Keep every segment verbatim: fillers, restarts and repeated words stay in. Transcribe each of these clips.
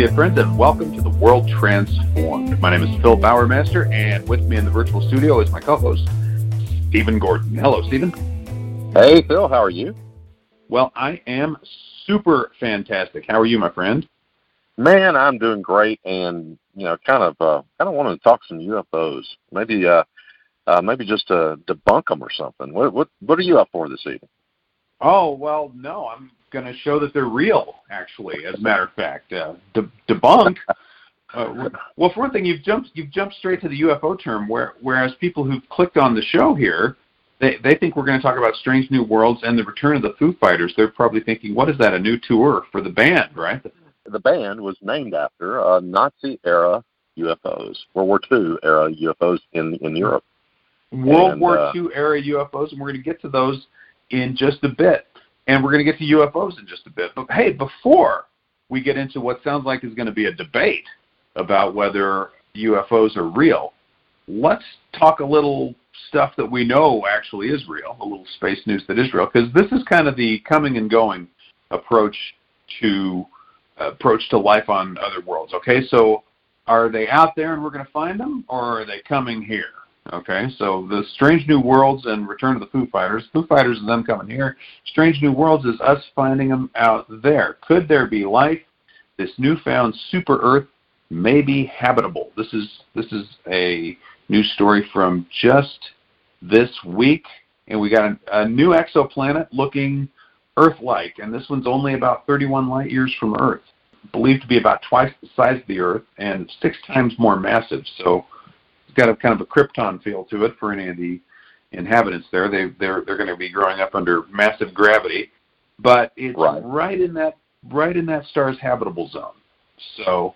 dear friends, and welcome to The World Transformed. My name is Phil Bowermaster, and with me in the virtual studio is my co-host, Stephen Gordon. Hello, Stephen. Hey, Phil. How are you? Well, I am super fantastic. How are you, my friend? Man, I'm doing great, and you know, kind of, uh, kind of wanted to talk some U F Os. Maybe, uh, uh, maybe just to debunk them or something. What, what, what are you up for this evening? Oh well, no, I'm going to show that they're real. Actually, as a matter of fact, uh, de- debunk. Uh, well, for one thing, you've jumped you've jumped straight to the U F O term, where, whereas people who've clicked on the show here, they they think we're going to talk about Strange New Worlds and the return of the Foo Fighters. They're probably thinking, what is that, a new tour for the band, right? The band was named after uh, Nazi-era U F Os, World War Two era U F Os in, in Europe. World and, War uh, Two era U F Os, and we're going to get to those in just a bit. And we're going to get to U F Os in just a bit. But, hey, before we get into what sounds like is going to be a debate about whether U F Os are real, let's talk a little stuff that we know actually is real, a little space news that is real, because this is kind of the coming and going approach to approach to life on other worlds. Okay, so are they out there and we're going to find them, or are they coming here? Okay, so the Strange New Worlds and Return of the Foo Fighters. Foo Fighters is them coming here. Strange New Worlds is us finding them out there. Could there be life? This newfound super Earth may be habitable. This is this is a news story from just this week, and we got a, a new exoplanet looking Earth-like, and this one's only about thirty-one light years from Earth, believed to be about twice the size of the Earth and six times more massive. So it's got a kind of a Krypton feel to it for any of the inhabitants there. They they're they're going to be growing up under massive gravity, but it's right. right in that right in that star's habitable zone. So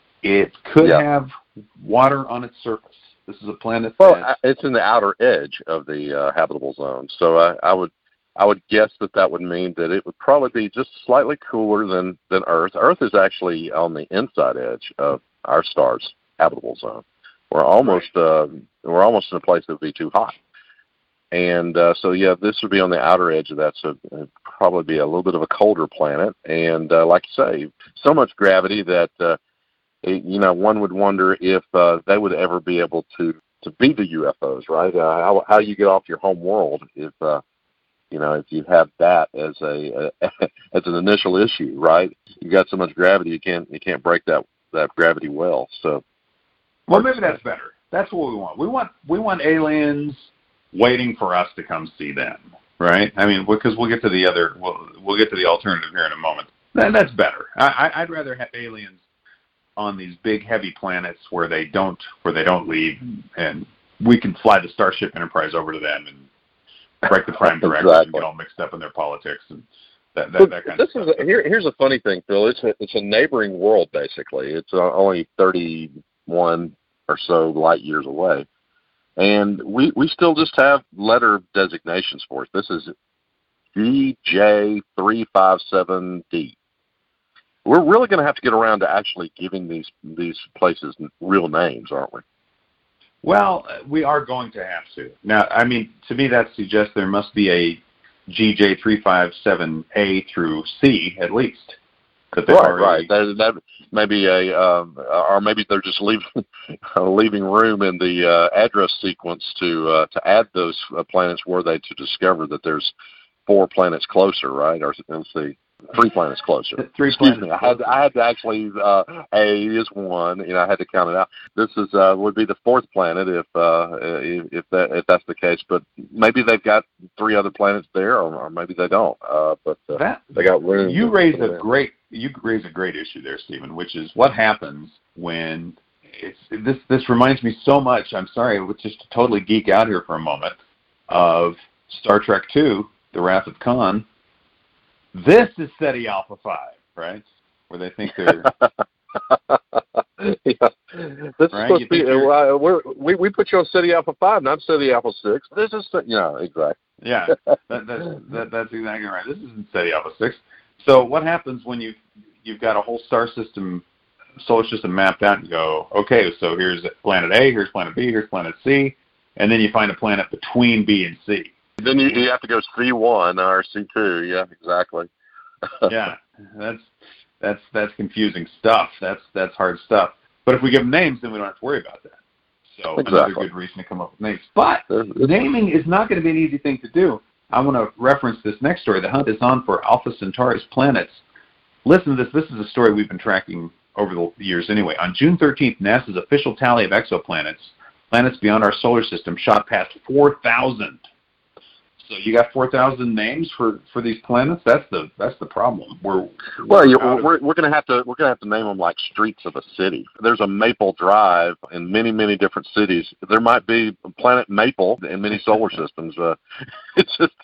it could yeah. have water on its surface. This is a planet. Well, that, it's in the outer edge of the uh, habitable zone, so I, I would. I would guess that that would mean that it would probably be just slightly cooler than, than Earth. Earth is actually on the inside edge of our star's habitable zone. We're almost right. uh, we're almost in a place that would be too hot, and uh, so yeah, this would be on the outer edge of that. So it'd probably be a little bit of a colder planet, and uh, like you say, so much gravity that uh, it, you know one would wonder if uh, they would ever be able to to be the U F Os, right? Uh, how how you get off your home world if uh, You know, if you have that as a, a as an initial issue, right? You got so much gravity, you can't you can't break that, that gravity well. So, well, maybe that's better. That's what we want. We want we want aliens waiting for us to come see them, right? I mean, because we'll get to the other we'll we'll get to the alternative here in a moment. That, that's better. I, I'd rather have aliens on these big heavy planets where they don't where they don't leave, and we can fly the Starship Enterprise over to them and break the prime directive exactly. and get all mixed up in their politics and that, that, that kind this of stuff. Is a, here, here's a funny thing, Phil. It's a, it's a neighboring world, basically. It's uh, only thirty-one or so light years away. And we, we still just have letter designations for it. This is G J three five seven D. We're really going to have to get around to actually giving these these places real names, aren't we? Well, we are going to have to. Now, I mean, to me that suggests there must be a G J three five seven A through C at least. That right, already... right. That, that maybe a, um, or maybe they're just leaving leaving room in the uh, address sequence to uh, to add those uh, planets were they to discover that there's four planets closer, right? Or let's see. Three planets closer. Three Excuse planets me. I had, I had to actually, uh, A is one, you know, I had to count it out. This is, uh, would be the fourth planet if, uh, if, if that, if that's the case, but maybe they've got three other planets there, or, or maybe they don't, uh, but, uh, that, they got room. You raise a great, you raise a great issue there, Stephen, which is what happens when it's, this, this reminds me so much, I'm sorry, let's just totally geek out here for a moment, of Star Trek two, The Wrath of Khan. This is SETI Alpha five, right? Where they think they're... yeah. This right? is supposed to be... Uh, we're, we we put you on SETI Alpha five, not SETI Alpha six. This is... Yeah, exactly. Yeah, that, that, that, that's exactly right. This isn't SETI Alpha six. So what happens when you've, you've got a whole star system, solar system mapped out and go, okay, so here's planet A, here's planet B, here's planet C, and then you find a planet between B and C. Then you, you have to go C one or C two. Yeah, exactly. yeah, that's That's that's confusing stuff. That's that's hard stuff. But if we give them names, then we don't have to worry about that. So exactly. Another good reason to come up with names. But naming is not going to be an easy thing to do. I want to reference this next story. The hunt is on for Alpha Centauri's planets. Listen to this. This is a story we've been tracking over the years anyway. On June thirteenth, NASA's official tally of exoplanets, planets beyond our solar system, shot past four thousand. So you got four thousand names for, for these planets. That's the that's the problem. We're well, you, we're we're going to have to we're going to have to name them like streets of a city. There's a Maple Drive in many many different cities. There might be planet Maple in many solar systems. Uh, it's just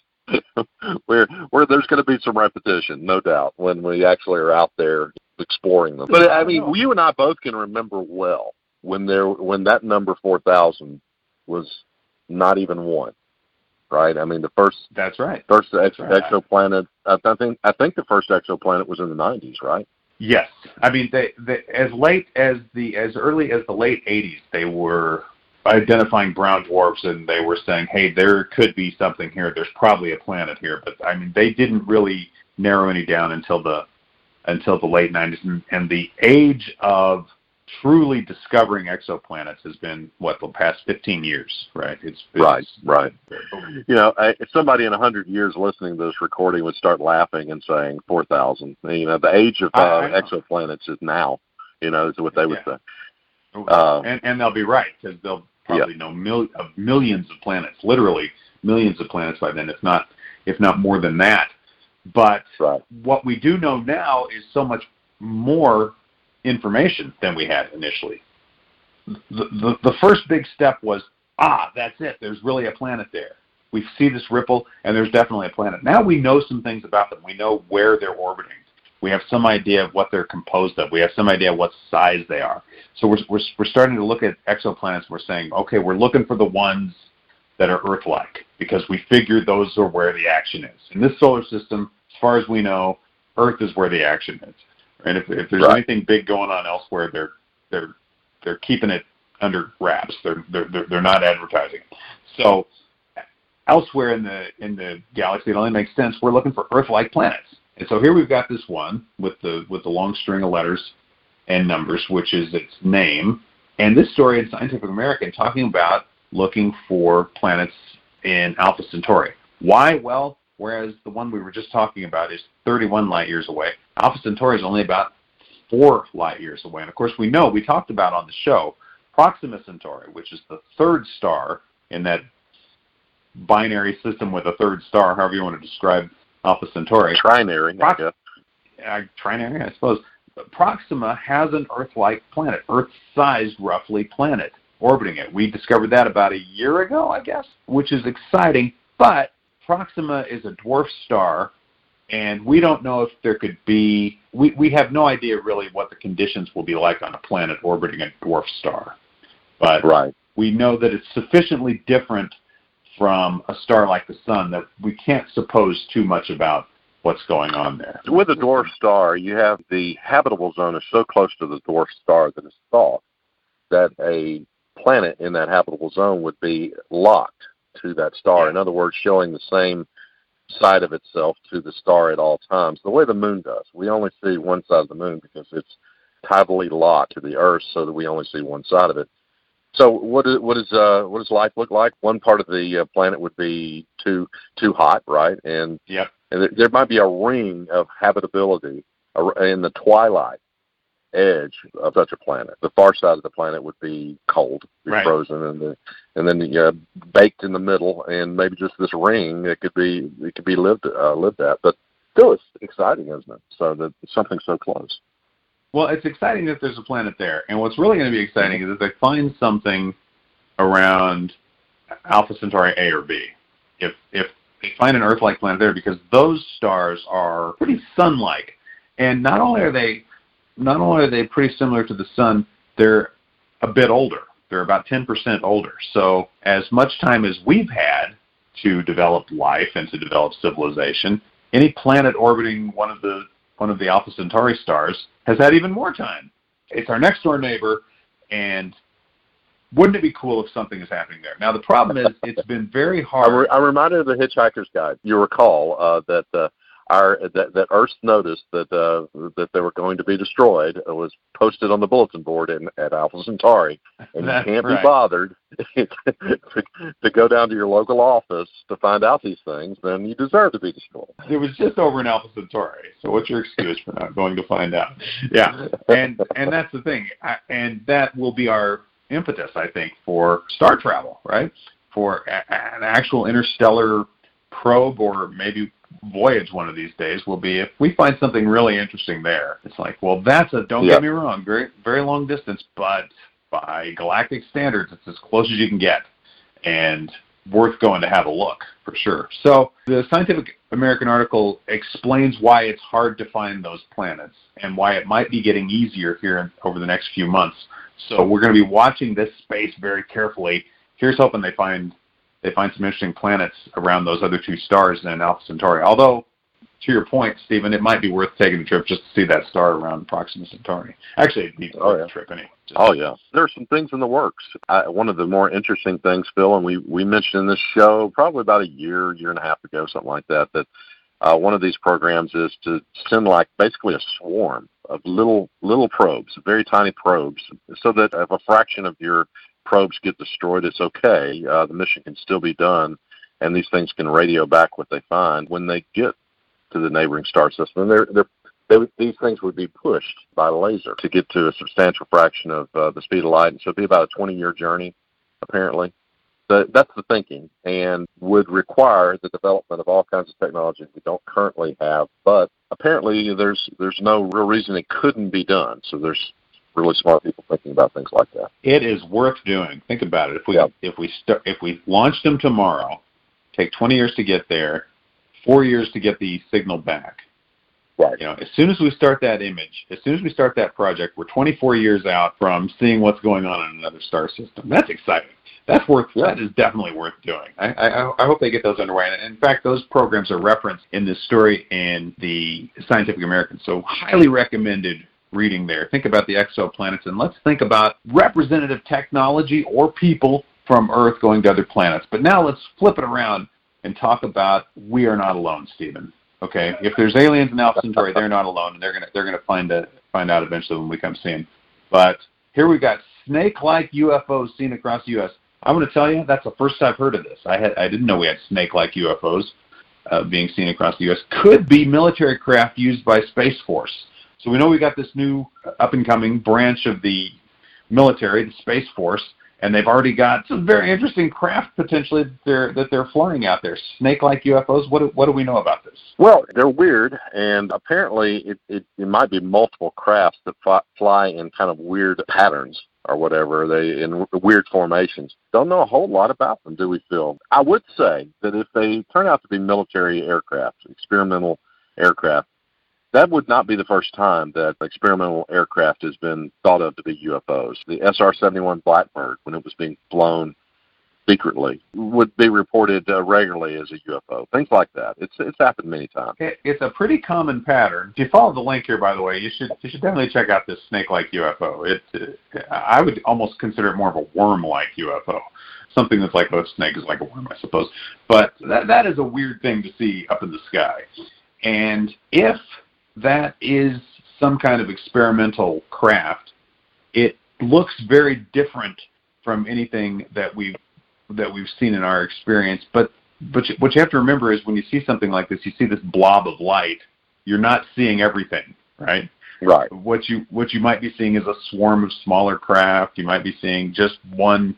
where where there's going to be some repetition, no doubt, when we actually are out there exploring them. But I mean, you and I both can remember well when there when that number four thousand was not even one. Right, I mean the first. That's right. First ex- right. exoplanet. I think. I think the first exoplanet was in the nineties, right? Yes, I mean they, they as late as the as early as the late eighties, they were identifying brown dwarfs, and they were saying, "Hey, there could be something here. There's probably a planet here." But I mean, they didn't really narrow any down until the until the late nineties, and, and the age of truly discovering exoplanets has been what the past fifteen years, right? It's, it's right, right. You know, if somebody in a hundred years listening to this recording would start laughing and saying four thousand, you know, the age of uh, exoplanets is now. You know, is what they would yeah. say. Uh, and and they'll be right because they'll probably yeah. know mil- of millions of planets, literally millions of planets by then, if not if not more than that. But right. what we do know now is so much more information than we had initially. The, the the first big step was, ah, that's it. There's really a planet there. We see this ripple, and there's definitely a planet. Now we know some things about them. We know where they're orbiting. We have some idea of what they're composed of. We have some idea what size they are. So we're we're, we're starting to look at exoplanets. We're saying, okay, we're looking for the ones that are Earth-like because we figured those are where the action is. In this solar system, as far as we know, Earth is where the action is. And if, if there's right. anything big going on elsewhere, they're they're they're keeping it under wraps. They're they're they're not advertising. So elsewhere in the in the galaxy, it only makes sense. We're looking for Earth-like planets. And so here we've got this one with the with the long string of letters and numbers, which is its name. And this story in Scientific American talking about looking for planets in Alpha Centauri. Why? Well, whereas the one we were just talking about is thirty-one light years away, Alpha Centauri is only about four light years away. And of course, we know, we talked about on the show, Proxima Centauri, which is the third star in that binary system with a third star, however you want to describe Alpha Centauri. Trinary, Prox- I guess. Uh, trinary, I suppose. But Proxima has an Earth-like planet, Earth-sized, roughly, planet orbiting it. We discovered that about a year ago, I guess, which is exciting. But Proxima is a dwarf star, and we don't know if there could be, we, we have no idea really what the conditions will be like on a planet orbiting a dwarf star. But right. we know that it's sufficiently different from a star like the Sun that we can't suppose too much about what's going on there. With a dwarf star, you have the habitable zone is so close to the dwarf star that it's thought that a planet in that habitable zone would be locked to that star. Yeah. In other words, showing the same side of itself to the star at all times, the way the moon does. We only see one side of the moon because it's tidally locked to the Earth so that we only see one side of it. So what is what is uh, what does life look like? One part of the uh, planet would be too too hot, right? And, yep. and there, there might be a ring of habitability in the twilight edge of such a planet. The far side of the planet would be cold, be right. frozen, and the, and then uh, baked in the middle, and maybe just this ring that could be it could be lived uh, lived at. But still, it's exciting, isn't it? So that it's something so close. Well, it's exciting that there's a planet there, and what's really going to be exciting is if they find something around Alpha Centauri A or B. If if they find an Earth-like planet there, because those stars are pretty Sun-like, and not only are they not only are they pretty similar to the Sun, they're a bit older. They're about ten percent older. So as much time as we've had to develop life and to develop civilization, any planet orbiting one of the one of the Alpha Centauri stars has had even more time. It's our next door neighbor, and wouldn't it be cool if something is happening there? Now, the problem is it's been very hard. I'm reminded of the Hitchhiker's Guide. You recall uh, that uh, our that, that Earth noticed that uh, that they were going to be destroyed was posted on the bulletin board in, at Alpha Centauri, and That's you can't right. be bothered to, to go down to your local office to find out these things, then you deserve to be destroyed. It was just over in Alpha Centauri, so what's your excuse for not going to find out? Yeah, and and that's the thing, I, and that will be our impetus, I think, for star travel, right? For a, an actual interstellar probe or maybe voyage one of these days will be if we find something really interesting there. It's like, well, that's a, don't yep. get me wrong, very, very long distance, but by galactic standards, it's as close as you can get and worth going to have a look for sure. So the Scientific American article explains why it's hard to find those planets and why it might be getting easier here in, over the next few months. So we're going to be watching this space very carefully. Here's hoping they find they find some interesting planets around those other two stars in Alpha Centauri. Although, to your point, Stephen, it might be worth taking a trip just to see that star around Proxima Centauri. Actually, it'd be oh, worth yeah. a trip anyway. Oh, yeah. There are some things in the works. I, one of the more interesting things, Phil, and we, we mentioned in this show probably about a year, year and a half ago, something like that, that uh, one of these programs is to send like basically a swarm of little little probes, very tiny probes, so that if a fraction of your probes get destroyed, it's okay. Uh, the mission can still be done, and these things can radio back what they find when they get to the neighboring star system. And they're, they're, they would, these things would be pushed by laser to get to a substantial fraction of uh, the speed of light. And so it'd be about a twenty-year journey, apparently. So that's the thinking, and would require the development of all kinds of technology we don't currently have. But apparently there's there's no real reason it couldn't be done. So there's really smart people thinking about things like that. It is worth doing. Think about it. If we yep. if we start if we launched them tomorrow, take twenty years to get there, four years to get the signal back. Right. You know, as soon as we start that image, as soon as we start that project, we're twenty-four years out from seeing what's going on in another star system. That's exciting. That's worth. Yeah. That is definitely worth doing. I, I, I hope they get those underway. And in fact, those programs are referenced in this story in the Scientific American. So highly recommended reading there. Think about the exoplanets, and let's think about representative technology or people from Earth going to other planets. But now let's flip it around and talk about we are not alone, Stephen. Okay, if there's aliens in Alpha Centauri, they're not alone, and they're gonna they're gonna find a, find out eventually when we come see them. But here we got snake-like U F Os seen across the U S I'm going to tell you that's the first I've heard of this. I had I didn't know we had snake-like U F Os uh, being seen across the U S Could be military craft used by Space Force. So we know we got this new up-and-coming branch of the military, the Space Force, and they've already got some very interesting craft potentially that they're, that they're flying out there. Snake-like U F Os, what do, what do we know about this? Well, they're weird, and apparently it, it, it might be multiple crafts that fly, fly in kind of weird patterns or whatever, they in weird formations. Don't know a whole lot about them, do we, Phil? I would say that if they turn out to be military aircraft, experimental aircraft, that would not be the first time that experimental aircraft has been thought of to be U F Os. The S R seventy-one Blackbird, when it was being flown secretly, would be reported uh, regularly as a U F O. Things like that. It's it's happened many times. It, it's a pretty common pattern. If you follow the link here, by the way, you should you should definitely check out this snake-like U F O. It uh, I would almost consider it more of a worm-like U F O. Something that's like a snake is like a worm, I suppose. But that that is a weird thing to see up in the sky. And if that is some kind of experimental craft, it looks very different from anything that we've that we've seen in our experience. But but what you have to remember is when you see something like this, you see this blob of light. You're not seeing everything, right? Right. What you what you might be seeing is a swarm of smaller craft. You might be seeing just one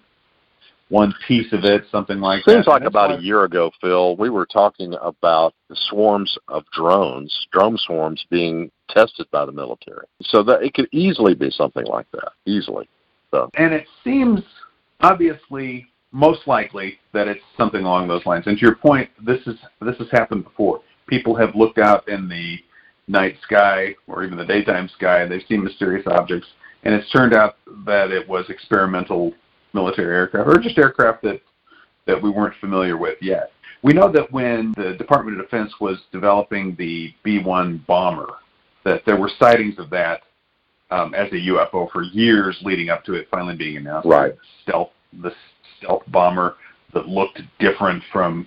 one piece of it, something like that. Seems like about a year ago, Phil, we were talking about swarms of drones, drone swarms being tested by the military. So that it could easily be something like that, easily. So. And it seems obviously most likely that it's something along those lines. And to your point, this is this has happened before. People have looked out in the night sky or even the daytime sky, and they've seen mysterious objects, and it's turned out that it was experimental military aircraft or just aircraft that, that we weren't familiar with yet. We know that when the Department of Defense was developing the B one bomber, that there were sightings of that um, as a U F O for years leading up to it finally being announced. Right. Stealth, the stealth bomber that looked different from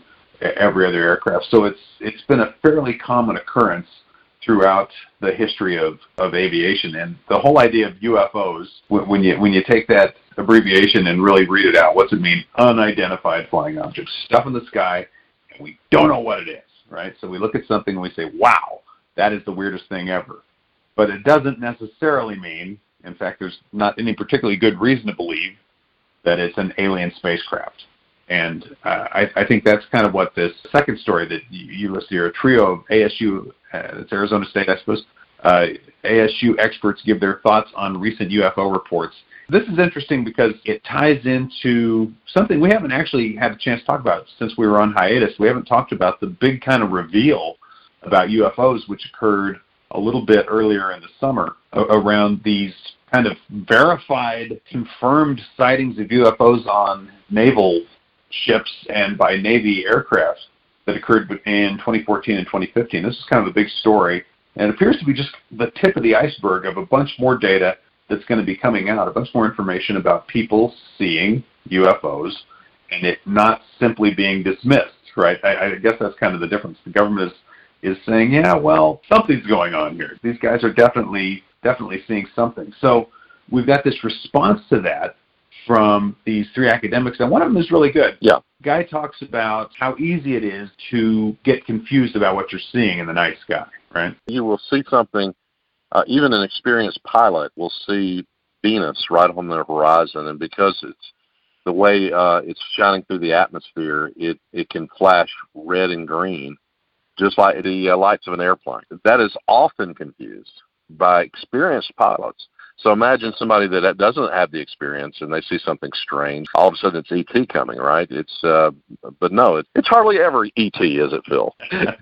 every other aircraft. So it's it's been a fairly common occurrence throughout the history of, of aviation. And the whole idea of U F Os, when you when you take that abbreviation and really read it out, what's it mean? Unidentified flying objects, stuff in the sky, and we don't know what it is, right? So we look at something and we say, wow, that is the weirdest thing ever. But it doesn't necessarily mean, in fact, there's not any particularly good reason to believe that it's an alien spacecraft. And uh, I, I think that's kind of what this second story that you, you list here, a trio of A S U, uh, it's Arizona State, I suppose, uh, A S U experts give their thoughts on recent U F O reports. This is interesting because it ties into something we haven't actually had a chance to talk about since we were on hiatus. We haven't talked about the big kind of reveal about U F Os, which occurred a little bit earlier in the summer around these kind of verified, confirmed sightings of U F Os on naval ships and by Navy aircraft that occurred in twenty fourteen and twenty fifteen. This is kind of a big story, and it appears to be just the tip of the iceberg of a bunch more data that's going to be coming out, a bunch more information about people seeing U F Os and it not simply being dismissed, right? I, I guess that's kind of the difference. The government is, is saying, yeah, well, something's going on here. These guys are definitely, definitely seeing something. So we've got this response to that from these three academics, and one of them is really good. Yeah. Guy talks about how easy it is to get confused about what you're seeing in the night sky, right? You will see something, uh, even an experienced pilot will see Venus right on the horizon, and because it's the way uh, it's shining through the atmosphere, it, it can flash red and green, just like the uh, lights of an airplane. That is often confused by experienced pilots. So imagine somebody that doesn't have the experience and they see something strange. All of a sudden, it's E T coming, right? It's, uh, but no, it, it's hardly ever E T, is it, Phil?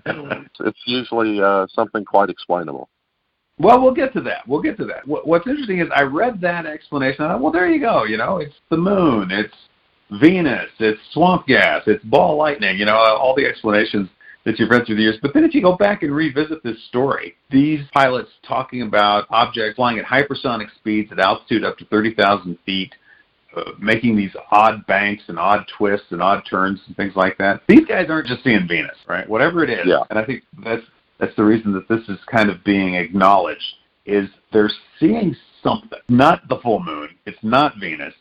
It's usually uh, something quite explainable. Well, we'll get to that. We'll get to that. What's interesting is I read that explanation. I thought, well, there you go. You know, it's the moon, it's Venus, it's swamp gas, it's ball lightning. You know, all the explanations that you've read through the years. But then if you go back and revisit this story, these pilots talking about objects flying at hypersonic speeds at altitude up to thirty thousand feet, uh, making these odd banks and odd twists and odd turns and things like that. These guys aren't just seeing Venus, right? Whatever it is. Yeah. And I think that's that's the reason that this is kind of being acknowledged, is they're seeing something. Not the full moon. It's not Venus.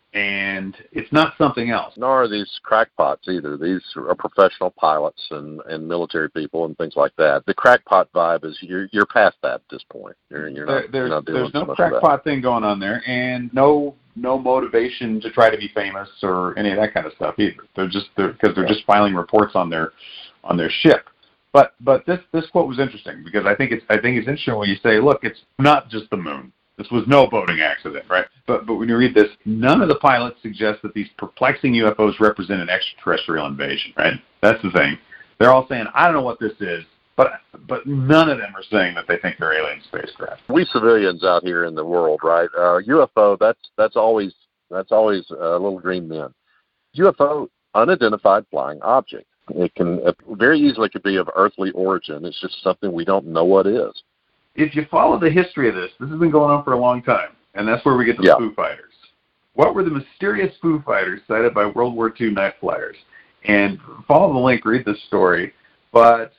And it's not something else. Nor are these crackpots either. These are professional pilots and, and military people and things like that. The crackpot vibe is you're you're past that at this point. You're, you're there, not, there's you're not doing there's no so crackpot thing going on there, and no no motivation to try to be famous or any of that kind of stuff either. They're just they're because they're yeah. just filing reports on their on their ship. But but this this quote was interesting because I think it's I think it's interesting when you say, look, it's not just the moon. This was no boating accident, right? But but when you read this, none of the pilots suggest that these perplexing U F Os represent an extraterrestrial invasion, right? That's the thing. They're all saying, I don't know what this is, but but none of them are saying that they think they're alien spacecraft. We civilians out here in the world, right? Uh, U F O, that's that's always that's always a little green men. U F O, unidentified flying object. It can it very easily could be of earthly origin. It's just something we don't know what is. If you follow the history of this, this has been going on for a long time, and that's where we get the yeah. Foo Fighters. What were the mysterious Foo Fighters cited by World War Two night flyers? And follow the link, read this story, but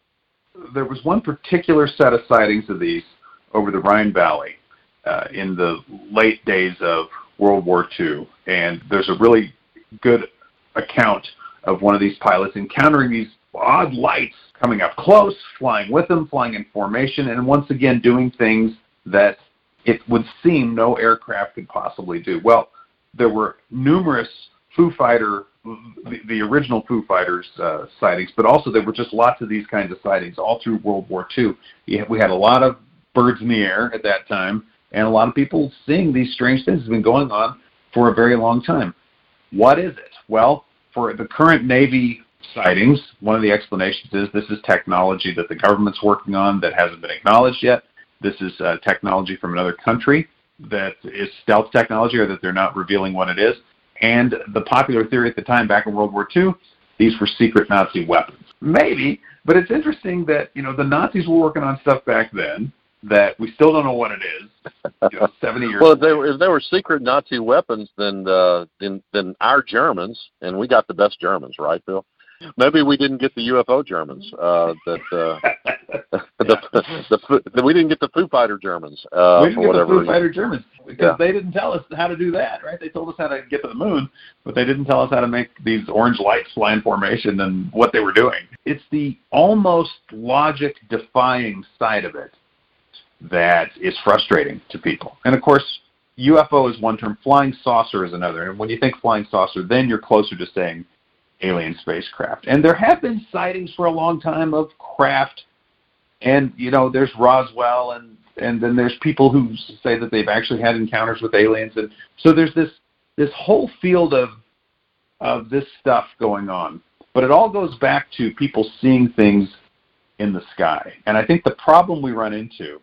there was one particular set of sightings of these over the Rhine Valley uh, in the late days of World War Two, and there's a really good account of one of these pilots encountering these odd lights coming up close, flying with them, flying in formation, and once again doing things that it would seem no aircraft could possibly do. Well, there were numerous Foo Fighter, the, the original Foo Fighters uh, sightings, but also there were just lots of these kinds of sightings all through World War Two. We had a lot of birds in the air at that time, and a lot of people seeing these strange things. Has been going on for a very long time. What is it? Well, for the current Navy sightings, one of the explanations is this is technology that the government's working on that hasn't been acknowledged yet. This is uh, technology from another country that is stealth technology, or that they're not revealing what it is. And the popular theory at the time, back in World War Two, these were secret Nazi weapons. Maybe, but it's interesting that, you know, the Nazis were working on stuff back then that we still don't know what it is. You know, seventy years. Well, if they were if they were secret Nazi weapons, then uh, then then our Germans, and we got the best Germans, right, Bill? Maybe we didn't get the U F O Germans. Uh, that uh, the, the, the we didn't get the Foo Fighter Germans. Uh, we didn't for get whatever the Foo reason. Fighter Germans because yeah. they didn't tell us how to do that, right? They told us how to get to the moon, but they didn't tell us how to make these orange lights fly in formation and what they were doing. It's the almost logic-defying side of it that is frustrating to people. And of course, U F O is one term, flying saucer is another. And when you think flying saucer, then you're closer to saying alien spacecraft. And there have been sightings for a long time of craft. And, you know, there's Roswell, and, and then there's people who say that they've actually had encounters with aliens. And so there's this this whole field of of this stuff going on. But it all goes back to people seeing things in the sky. And I think the problem we run into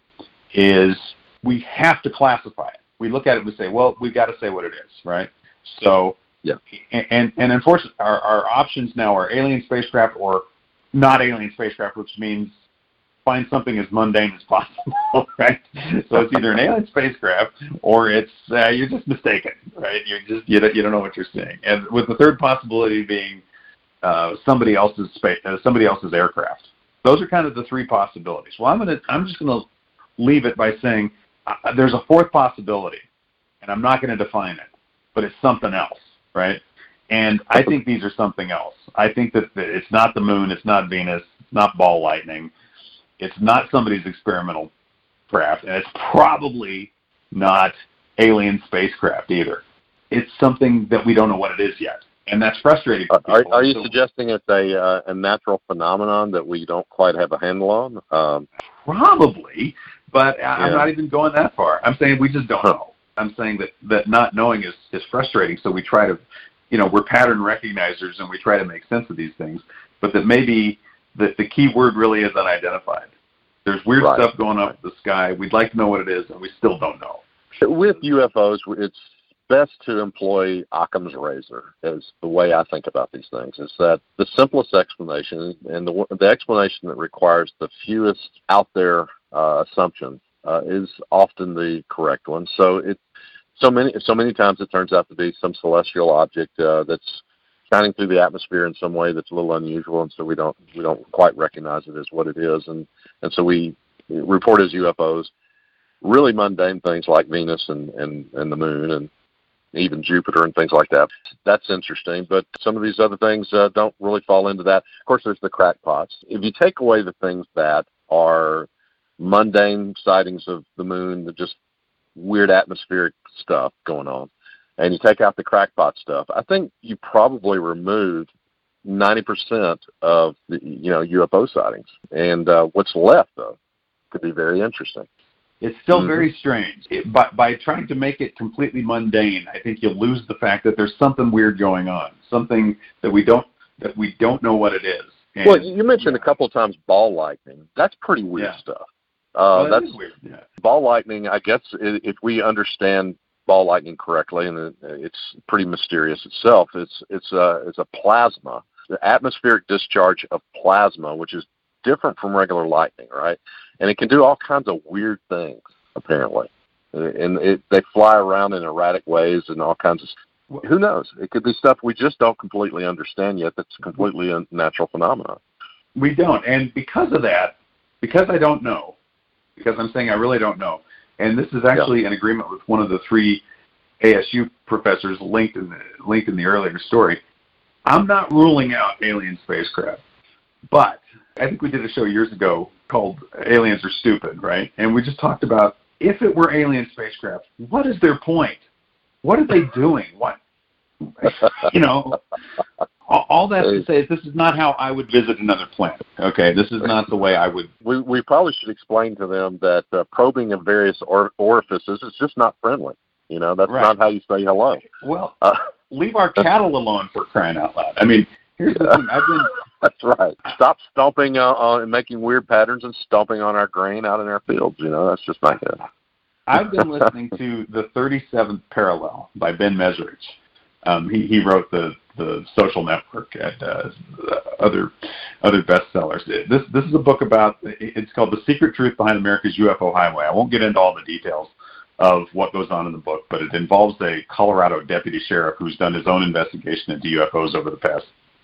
is we have to classify it. We look at it and we say, well, we've got to say what it is, right? So, yeah. and, and unfortunately, our, our options now are alien spacecraft or not alien spacecraft, which means find something as mundane as possible, right? So it's either an alien spacecraft or it's uh, you're just mistaken, right? You're just you don't, you don't know what you're seeing. And with the third possibility being uh, somebody else's space, uh, somebody else's aircraft. Those are kind of the three possibilities. Well, I'm gonna I'm just gonna leave it by saying uh, there's a fourth possibility, and I'm not going to define it, but it's something else, right? And I think these are something else. I think that it's not the moon, it's not Venus, it's not ball lightning, it's not somebody's experimental craft, and it's probably not alien spacecraft either. It's something that we don't know what it is yet, and that's frustrating for people. Are, are you so, suggesting it's a, uh, a natural phenomenon that we don't quite have a handle on? Um, probably. But I'm yeah. not even going that far. I'm saying we just don't know. I'm saying that, that not knowing is, is frustrating, so we try to, you know, we're pattern recognizers and we try to make sense of these things, but that maybe the, the key word really is unidentified. There's weird right. stuff going up in the sky. We'd like to know what it is, and we still don't know. With U F Os, it's best to employ Occam's razor, is the way I think about these things, is that the simplest explanation and the, the explanation that requires the fewest out there Uh, assumption uh, is often the correct one. So it so many so many times it turns out to be some celestial object uh, that's shining through the atmosphere in some way that's a little unusual, and so we don't we don't quite recognize it as what it is, and and so we report as U F Os really mundane things like Venus and and and the moon and even Jupiter and things like that. That's interesting, but some of these other things uh, don't really fall into that. Of course, there's the crackpots. If you take away the things that are mundane sightings of the moon, the just weird atmospheric stuff going on, and you take out the crackpot stuff, I think you probably remove ninety percent of the, you know, U F O sightings. And uh, what's left, though, could be very interesting. It's still mm-hmm. very strange. It, by, by trying to make it completely mundane, I think you lose the fact that there's something weird going on, something that we don't that we don't know what it is. And, well, you mentioned yeah. a couple of times ball lightning. That's pretty weird yeah. stuff. Uh, well, that that's weird. Yeah. Ball lightning, I guess, if we understand ball lightning correctly, and it's pretty mysterious itself, it's it's a, it's a plasma, the atmospheric discharge of plasma, which is different from regular lightning, right? And it can do all kinds of weird things, apparently. And it, they fly around in erratic ways and all kinds of, who knows? It could be stuff we just don't completely understand yet that's completely a natural phenomenon. We don't. And because of that, because I don't know, because I'm saying I really don't know, and this is actually yeah. an agreement with one of the three A S U professors linked in the, linked in the earlier story, I'm not ruling out alien spacecraft. But I think we did a show years ago called Aliens Are Stupid, right? And we just talked about, if it were alien spacecraft, what is their point? What are they doing? What, you know, all, all that to say is this is not how I would visit another planet, okay? This is not the way I would. We we probably should explain to them that uh, probing of various or, orifices is just not friendly. You know, that's right. not how you say hello. Well, uh, leave our cattle alone, for crying out loud. I mean, here's the thing. I've been... That's right. Stop stomping uh, on and making weird patterns and stomping on our grain out in our fields. You know, that's just not good. I've been listening to the thirty-seventh Parallel by Ben Mesrich. Um, he he wrote the the Social Network and uh, other other bestsellers. This this is a book about. It's called The Secret Truth Behind America's U F O Highway. I won't get into all the details of what goes on in the book, but it involves a Colorado deputy sheriff who's done his own investigation into U F Os over the past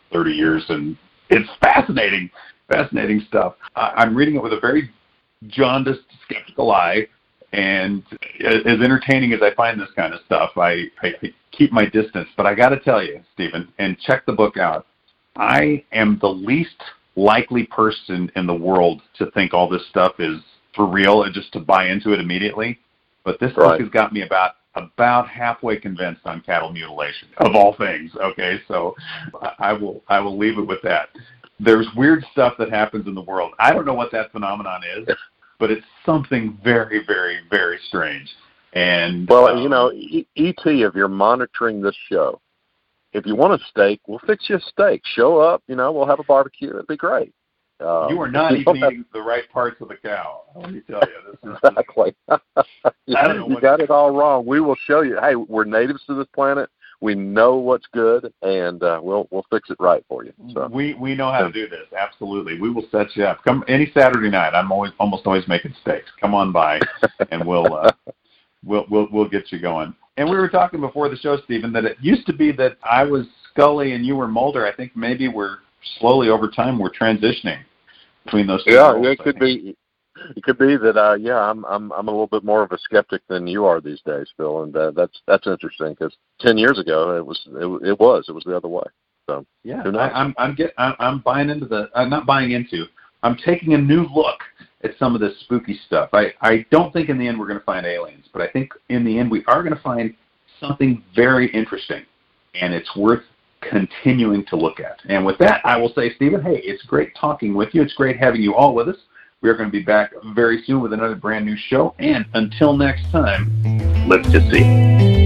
thirty years, and it's fascinating, fascinating stuff. I, I'm reading it with a very jaundiced, skeptical eye, and as entertaining as I find this kind of stuff, I, I, I keep my distance. But I got to tell you, Stephen, and check the book out, I am the least likely person in the world to think all this stuff is for real and just to buy into it immediately. But this right. book has got me about about halfway convinced on cattle mutilation, of all things. Okay, so I will I will leave it with that. There's weird stuff that happens in the world. I don't know what that phenomenon is, but it's something very, very, very strange. And well, um, you know, E T, if you're monitoring this show, if you want a steak, we'll fix you a steak. Show up, you know, we'll have a barbecue. It'd be great. Uh, you are not you even have... eating the right parts of the cow. Let me tell you, this is exactly. you, I don't know you got it all wrong. We will show you. Hey, we're natives to this planet. We know what's good, and uh, we'll we'll fix it right for you. So we we know how to do this. Absolutely, we will set you up. Come any Saturday night. I'm always almost always making steaks. Come on by, and we'll uh, we'll we'll we'll get you going. And we were talking before the show, Stephen, that it used to be that I was Scully and you were Mulder. I think maybe we're slowly over time we're transitioning between those two. Yeah, roles, it could be. It could be that, uh, yeah, I'm I'm I'm a little bit more of a skeptic than you are these days, Phil, and uh, that's that's interesting because ten years ago it was it, it was it was the other way. So yeah, I, I'm I'm get I'm, I'm buying into the I'm not buying into. I'm taking a new look at some of this spooky stuff. I I don't think in the end we're going to find aliens, but I think in the end we are going to find something very interesting, and it's worth continuing to look at. And with that, I will say, Stephen, hey, it's great talking with you. It's great having you all with us. We are going to be back very soon with another brand new show. And until next time, let's just see.